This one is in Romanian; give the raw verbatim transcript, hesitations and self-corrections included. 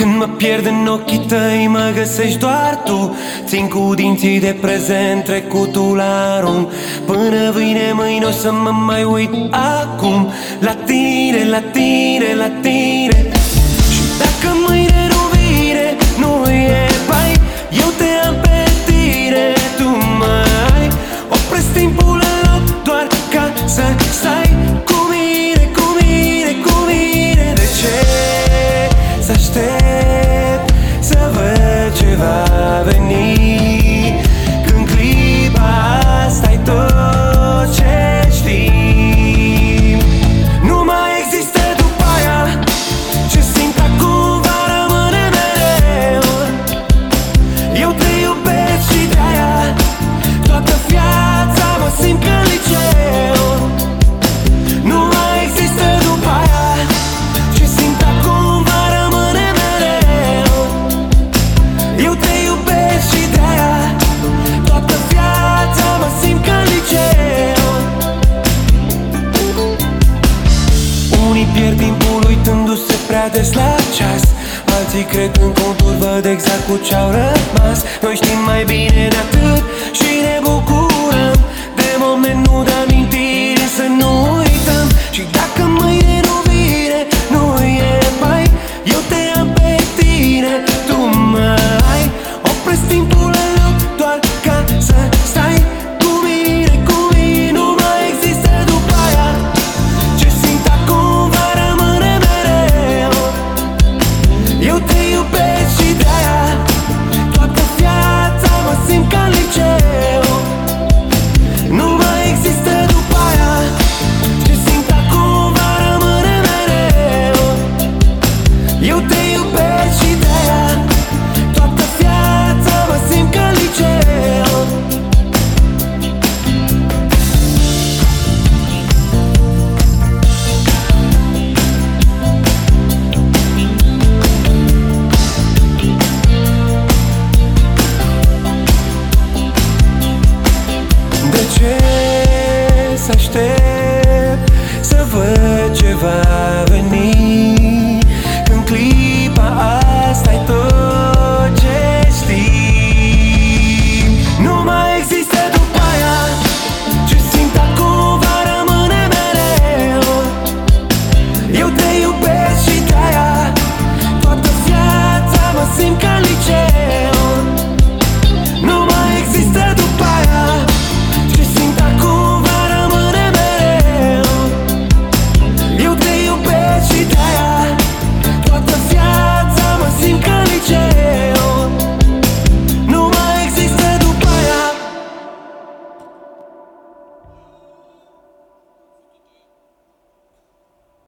Când mă pierd în ochii tăi, mă găsești doar tu. Țin cu dinții de prezent trecutul la arunc. Până vine mâine o să mă mai uit acum la tine, la tine, la tine. Și dacă mâine nu vine, nu e bai, eu te am pe tine, tu mă ai. Opresc timpul în loc doar ca să stai cu mine, cu mine, cu mine. De ce să aștept să văd ce va veni? Când clipa asta-i tot ce știm. Nu mai există după aia. Ce simt acum va rămâne mereu. Eu te iubesc și de-aia toată viața mă simt ca liceu. Nu mai există după aia. Ce simt acum va rămâne mereu. Eu te iubesc și de-aia toată viața mă simt ca liceu. Unii pierd timpul uitându-se prea des la ceas. Alții cred în conturi, văd exact cu ce-au rămas. Noi știm mai bine de atât și ne bucurăm de moment, nu de amintiri, să nu uităm. Și dacă mâine nu vine, nu e mai, eu te am pe tine, tu mă ai. Opresc timpul în loc doar ca să stai cu mine, cu mine. Nu mai există după aia. Ce simt acum va rămâne mereu. Eu te iubesc și de-aia toată viața mă simt ca liceu. Nu mai există după aia. Ce simt acum va rămâne mereu. Eu te iubesc și de-aia toată viața mă simt ca